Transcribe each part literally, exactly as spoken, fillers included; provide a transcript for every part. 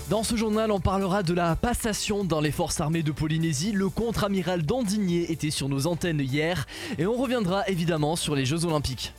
Dans ce journal, on parlera de la passation dans les forces armées de Polynésie. Le contre-amiral d'Andigné était sur nos antennes hier et on reviendra évidemment sur les Jeux Olympiques.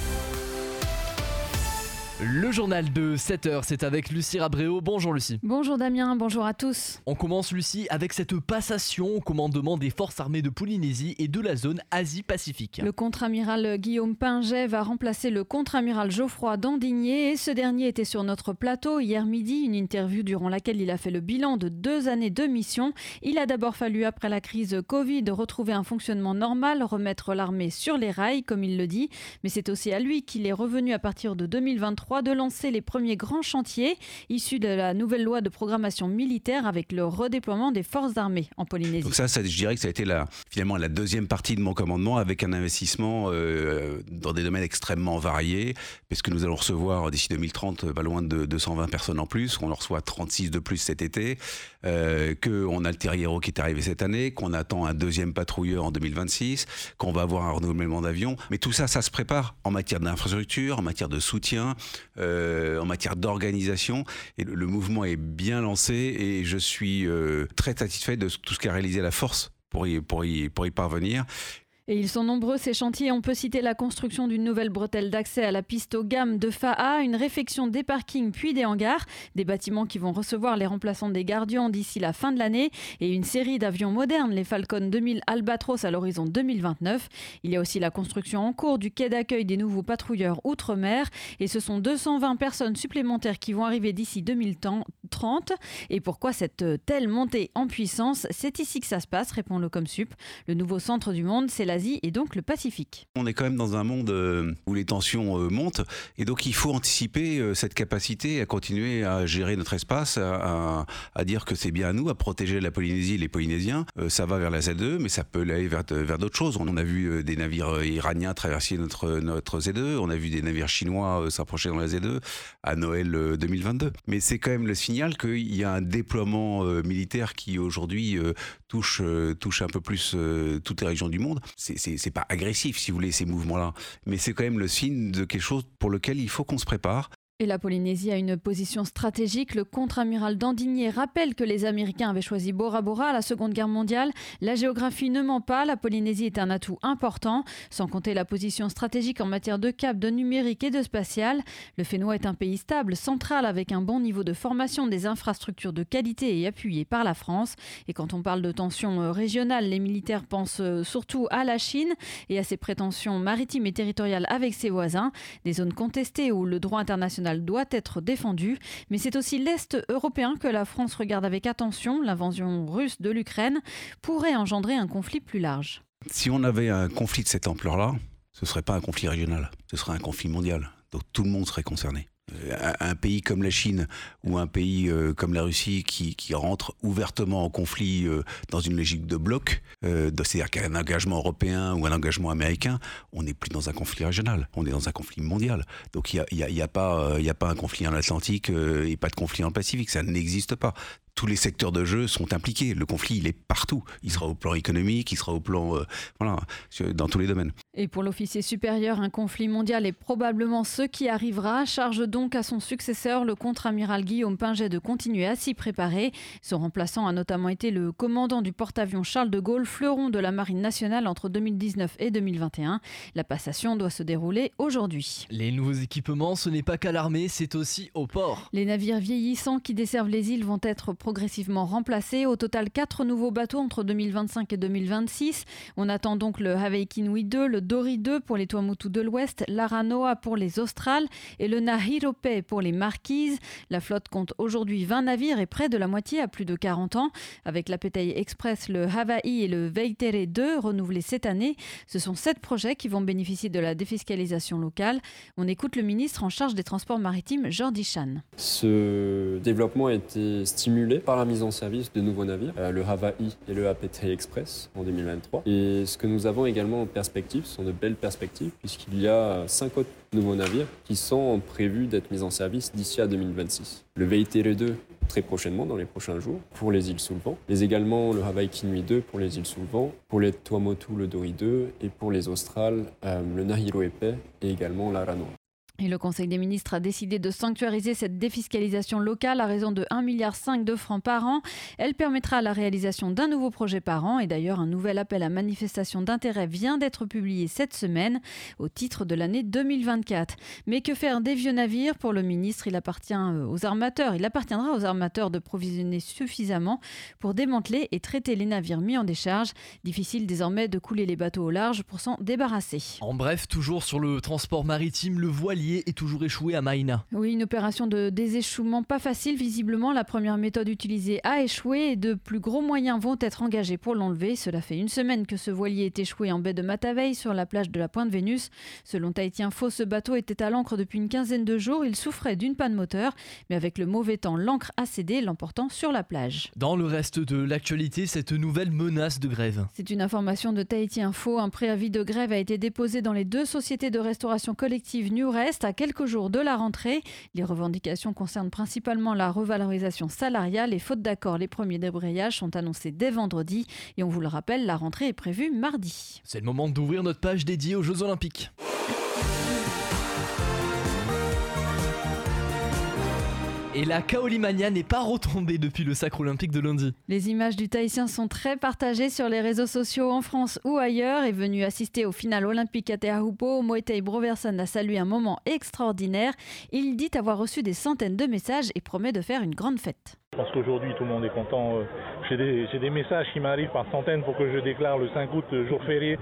Le journal de sept heures, c'est avec Lucie Rabréau. Bonjour Lucie. Bonjour Damien, bonjour à tous. On commence Lucie avec cette passation au commandement des forces armées de Polynésie et de la zone Asie-Pacifique. Le contre-amiral Guillaume Pinget va remplacer le contre-amiral Geoffroy d'Andigné et ce dernier était sur notre plateau hier midi, une interview durant laquelle il a fait le bilan de deux années de mission. Il a d'abord fallu, après la crise Covid, retrouver un fonctionnement normal, remettre l'armée sur les rails, comme il le dit, mais c'est aussi à lui qu'il est revenu à partir de deux mille vingt-trois de lancer les premiers grands chantiers issus de la nouvelle loi de programmation militaire avec le redéploiement des forces armées en Polynésie. Donc ça, ça je dirais que ça a été la, finalement la deuxième partie de mon commandement avec un investissement euh, dans des domaines extrêmement variés, parce que nous allons recevoir d'ici deux mille trente pas loin de deux cent vingt personnes en plus, on en reçoit trente-six de plus cet été, euh, qu'on a le Terriero qui est arrivé cette année, qu'on attend un deuxième patrouilleur en deux mille vingt-six, qu'on va avoir un renouvellement d'avions, mais tout ça, ça se prépare en matière d'infrastructure, en matière de soutien, Euh, en matière d'organisation, et le, le mouvement est bien lancé et je suis euh, très satisfait de tout ce qu'a réalisé la force pour y, pour y, pour y parvenir. Et ils sont nombreux ces chantiers, on peut citer la construction d'une nouvelle bretelle d'accès à la piste aux gammes de Fa'a, une réfection des parkings puis des hangars, des bâtiments qui vont recevoir les remplaçants des Gardians d'ici la fin de l'année et une série d'avions modernes, les Falcon deux mille Albatros à l'horizon deux mille vingt-neuf. Il y a aussi la construction en cours du quai d'accueil des nouveaux patrouilleurs outre-mer et ce sont deux cent vingt personnes supplémentaires qui vont arriver d'ici deux mille trente. Et pourquoi cette telle montée en puissance ? C'est ici que ça se passe, répond le Comsup. Le nouveau centre du monde, c'est la l'Asie et donc le Pacifique. On est quand même dans un monde où les tensions montent et donc il faut anticiper cette capacité à continuer à gérer notre espace, à, à dire que c'est bien à nous, à protéger la Polynésie et les Polynésiens. Ça va vers la Z deux, mais ça peut aller vers, vers d'autres choses. On a vu des navires iraniens traverser notre, notre Z deux, on a vu des navires chinois s'approcher dans la Z deux à Noël deux mille vingt-deux. Mais c'est quand même le signal qu'il y a un déploiement militaire qui aujourd'hui touche, touche un peu plus toutes les régions du monde. C'est, c'est, c'est pas agressif, si vous voulez, ces mouvements-là, mais c'est quand même le signe de quelque chose pour lequel il faut qu'on se prépare. Et la Polynésie a une position stratégique. Le contre-amiral d'Andigné rappelle que les Américains avaient choisi Bora Bora à la Seconde Guerre mondiale. La géographie ne ment pas, la Polynésie est un atout important, sans compter la position stratégique en matière de cap, de numérique et de spatial. Le Fénois est un pays stable, central, avec un bon niveau de formation, des infrastructures de qualité et appuyé par la France. Et quand on parle de tensions régionales, les militaires pensent surtout à la Chine et à ses prétentions maritimes et territoriales avec ses voisins. Des zones contestées où le droit international doit être défendu, mais c'est aussi l'Est européen que la France regarde avec attention. L'invasion russe de l'Ukraine pourrait engendrer un conflit plus large. Si on avait un conflit de cette ampleur-là, ce ne serait pas un conflit régional, ce serait un conflit mondial. Donc tout le monde serait concerné. Un, un pays comme la Chine ou un pays euh, comme la Russie qui, qui rentre ouvertement en conflit euh, dans une logique de bloc, euh, c'est-à-dire qu'un engagement européen ou un engagement américain, on n'est plus dans un conflit régional, on est dans un conflit mondial. Donc il n'y a, y a, y a, euh, y a pas un conflit en Atlantique euh, et pas de conflit en Pacifique, ça n'existe pas. Tous les secteurs de jeu sont impliqués. Le conflit, il est partout. Il sera au plan économique, il sera au plan, euh, voilà, dans tous les domaines. Et pour l'officier supérieur, un conflit mondial est probablement ce qui arrivera. Charge donc à son successeur, le contre-amiral Guillaume Pinget, de continuer à s'y préparer. Son remplaçant a notamment été le commandant du porte-avions Charles de Gaulle, fleuron de la Marine nationale entre deux mille dix-neuf et deux mille vingt et un. La passation doit se dérouler aujourd'hui. Les nouveaux équipements, ce n'est pas qu'à l'armée, c'est aussi au port. Les navires vieillissants qui desservent les îles vont être progressivement remplacés. Au total, quatre nouveaux bateaux entre deux mille vingt-cinq et deux mille vingt-six. On attend donc le Hawaii Kinui deux, le Dory deux pour les Tuamotu de l'Ouest, l'Aranoa pour les Australes et le Nahirope pour les Marquises. La flotte compte aujourd'hui vingt navires et près de la moitié a plus de quarante ans. Avec l'Apetei Express, le Hawaii et le Veitere deux renouvelés cette année, ce sont sept projets qui vont bénéficier de la défiscalisation locale. On écoute le ministre en charge des Transports maritimes, Jordi Chan. Ce développement a été stimulé par la mise en service de nouveaux navires, euh, le Hawaii et le Apetei Express en deux mille vingt-trois. Et ce que nous avons également en perspective, ce sont de belles perspectives, puisqu'il y a cinq autres nouveaux navires qui sont prévus d'être mis en service d'ici à deux mille vingt-six. Le Veitere deux très prochainement, dans les prochains jours, pour les îles sous le vent, mais également le Hawaii Kinui deux pour les îles sous le vent, pour les Tuamotu le Dory deux et pour les Australes, euh, le Nahirope et également l'Aranoa. Et le Conseil des ministres a décidé de sanctuariser cette défiscalisation locale à raison de un virgule cinq milliard de francs par an. Elle permettra la réalisation d'un nouveau projet par an. Et d'ailleurs, un nouvel appel à manifestation d'intérêt vient d'être publié cette semaine au titre de l'année deux mille vingt-quatre. Mais que faire des vieux navires? Pour le ministre, il appartient aux armateurs. Il appartiendra aux armateurs de provisionner suffisamment pour démanteler et traiter les navires mis en décharge. Difficile désormais de couler les bateaux au large pour s'en débarrasser. En bref, toujours sur le transport maritime, le voilier est toujours échoué à Maïna. Oui, une opération de déséchouement pas facile. Visiblement, la première méthode utilisée a échoué et de plus gros moyens vont être engagés pour l'enlever. Cela fait une semaine que ce voilier est échoué en baie de Matavai sur la plage de la Pointe Vénus. Selon Tahiti Info, ce bateau était à l'ancre depuis une quinzaine de jours. Il souffrait d'une panne moteur, mais avec le mauvais temps, l'ancre a cédé, l'emportant sur la plage. Dans le reste de l'actualité, cette nouvelle menace de grève. C'est une information de Tahiti Info. Un préavis de grève a été déposé dans les deux sociétés de restauration collective New Rest à quelques jours de la rentrée. Les revendications concernent principalement la revalorisation salariale et faute d'accord, les premiers débrayages sont annoncés dès vendredi. Et on vous le rappelle, la rentrée est prévue mardi. C'est le moment d'ouvrir notre page dédiée aux Jeux Olympiques. Et la Kaolimania n'est pas retombée depuis le sacre olympique de lundi. Les images du Tahitien sont très partagées sur les réseaux sociaux en France ou ailleurs. Et venu assister au final olympique à Te Ahupo, Moetai Broverson a salué un moment extraordinaire. Il dit avoir reçu des centaines de messages et promet de faire une grande fête. Je pense qu'aujourd'hui tout le monde est content. J'ai des, j'ai des messages qui m'arrivent par centaines pour que je déclare le cinq août jour férié.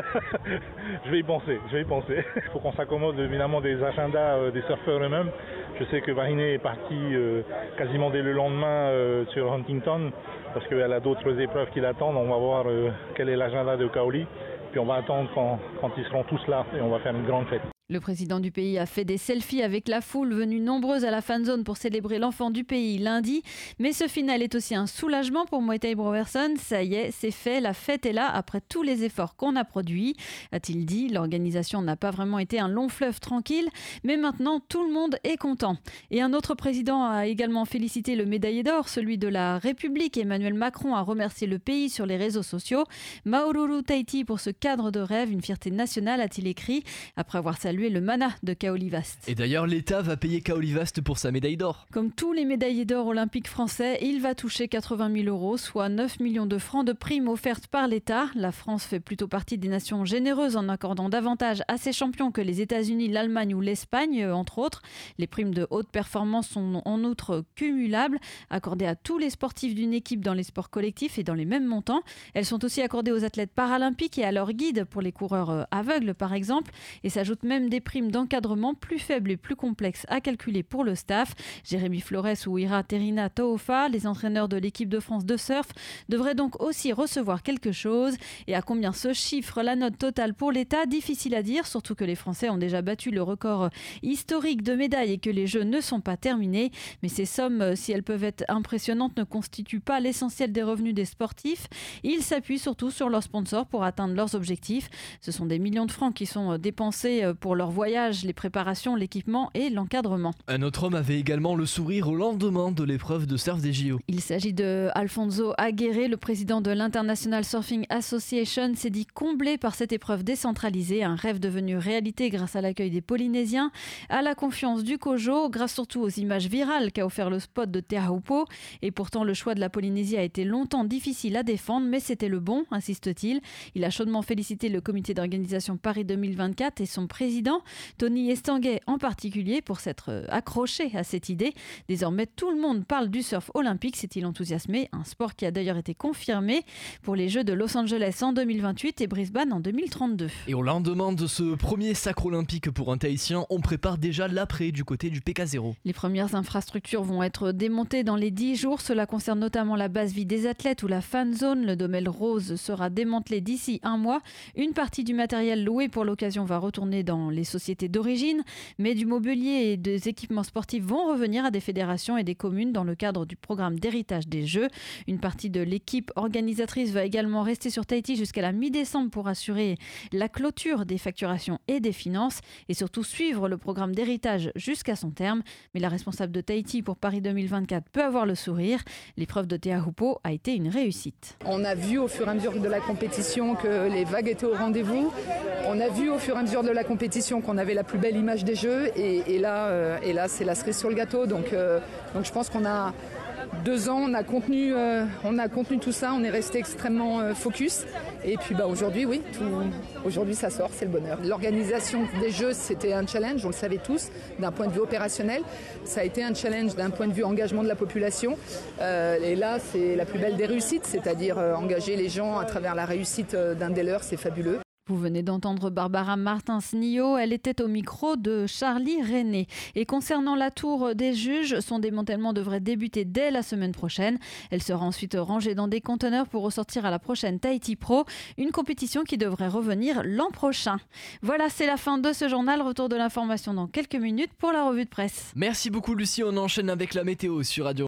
je vais y penser, je vais y penser. Il faut qu'on s'accommode évidemment des agendas des surfeurs eux-mêmes. Je sais que Vahiné est parti euh, quasiment dès le lendemain euh, sur Huntington parce qu'elle a d'autres épreuves qui l'attendent. On va voir euh, quel est l'agenda de Kaoli. Puis on va attendre quand, quand ils seront tous là et on va faire une grande fête. Le président du pays a fait des selfies avec la foule venue nombreuse à la fan zone pour célébrer l'enfant du pays lundi. Mais ce final est aussi un soulagement pour Moetai Broverson. Ça y est, c'est fait, la fête est là après tous les efforts qu'on a produits. A-t-il dit, l'organisation n'a pas vraiment été un long fleuve tranquille, mais maintenant tout le monde est content. Et un autre président a également félicité le médaillé d'or, celui de la République. Emmanuel Macron a remercié le pays sur les réseaux sociaux. Maururu Tahiti pour ce cadre de rêve, une fierté nationale, a-t-il écrit, après avoir salué le mana de Kaolivast. Et d'ailleurs, l'État va payer Kaolivast pour sa médaille d'or. Comme tous les médaillés d'or olympiques français, il va toucher quatre-vingt mille euros, soit neuf millions de francs de primes offertes par l'État. La France fait plutôt partie des nations généreuses en accordant davantage à ses champions que les États-Unis, l'Allemagne ou l'Espagne, entre autres. Les primes de haute performance sont en outre cumulables, accordées à tous les sportifs d'une équipe dans les sports collectifs et dans les mêmes montants. Elles sont aussi accordées aux athlètes paralympiques et à leurs guides, pour les coureurs aveugles par exemple, et s'ajoutent même des primes d'encadrement plus faibles et plus complexes à calculer pour le staff. Jérémy Flores ou Ira Terina Tohofa, les entraîneurs de l'équipe de France de surf, devraient donc aussi recevoir quelque chose. Et à combien se chiffre la note totale pour l'État? Difficile à dire, surtout que les Français ont déjà battu le record historique de médailles et que les Jeux ne sont pas terminés. Mais ces sommes, si elles peuvent être impressionnantes, ne constituent pas l'essentiel des revenus des sportifs. Ils s'appuient surtout sur leurs sponsors pour atteindre leurs objectifs. Ce sont des millions de francs qui sont dépensés pour leur voyage, les préparations, l'équipement et l'encadrement. Un autre homme avait également le sourire au lendemain de l'épreuve de surf des J O. Il s'agit de Alfonso Aguirre, le président de l'International Surfing Association, s'est dit comblé par cette épreuve décentralisée, un rêve devenu réalité grâce à l'accueil des Polynésiens, à la confiance du Kojo, grâce surtout aux images virales qu'a offert le spot de Te Ahupo. Et pourtant, le choix de la Polynésie a été longtemps difficile à défendre, mais c'était le bon, insiste-t-il. Il a chaudement félicité le comité d'organisation Paris deux mille vingt-quatre et son président, Tony Estanguet en particulier, pour s'être accroché à cette idée. Désormais, tout le monde parle du surf olympique, s'est-il enthousiasmé, un sport qui a d'ailleurs été confirmé pour les Jeux de Los Angeles en deux mille vingt-huit et Brisbane en deux mille trente-deux. Et au lendemain de ce premier sacre olympique pour un Tahitien, on prépare déjà l'après du côté du P K zéro. Les premières infrastructures vont être démontées dans les dix jours. Cela concerne notamment la base vie des athlètes ou la fan zone. Le Domel Rose sera démantelé d'ici un mois. Une partie du matériel loué pour l'occasion va retourner dans les sociétés d'origine, mais du mobilier et des équipements sportifs vont revenir à des fédérations et des communes dans le cadre du programme d'héritage des Jeux. Une partie de l'équipe organisatrice va également rester sur Tahiti jusqu'à la mi-décembre pour assurer la clôture des facturations et des finances et surtout suivre le programme d'héritage jusqu'à son terme. Mais la responsable de Tahiti pour Paris deux mille vingt-quatre peut avoir le sourire. L'épreuve de Te Ahupo a été une réussite. On a vu au fur et à mesure de la compétition que les vagues étaient au rendez-vous. On a vu au fur et à mesure de la compétition compétition qu'on avait la plus belle image des Jeux et, et là, euh, et là c'est la cerise sur le gâteau. Donc, euh, donc je pense qu'on a deux ans, on a contenu, euh, on a contenu tout ça, on est resté extrêmement euh, focus. Et puis bah, aujourd'hui, oui, tout, aujourd'hui ça sort, c'est le bonheur. L'organisation des Jeux, c'était un challenge, on le savait tous, d'un point de vue opérationnel. Ça a été un challenge d'un point de vue engagement de la population. Euh, et là, c'est la plus belle des réussites, c'est-à-dire euh, engager les gens à travers la réussite euh, d'un des leurs, c'est fabuleux. Vous venez d'entendre Barbara Martins-Nio, elle était au micro de Charlie René. Et concernant la tour des juges, son démantèlement devrait débuter dès la semaine prochaine. Elle sera ensuite rangée dans des conteneurs pour ressortir à la prochaine Tahiti Pro, une compétition qui devrait revenir l'an prochain. Voilà, c'est la fin de ce journal. Retour de l'information dans quelques minutes pour la revue de presse. Merci beaucoup Lucie, on enchaîne avec la météo sur Radio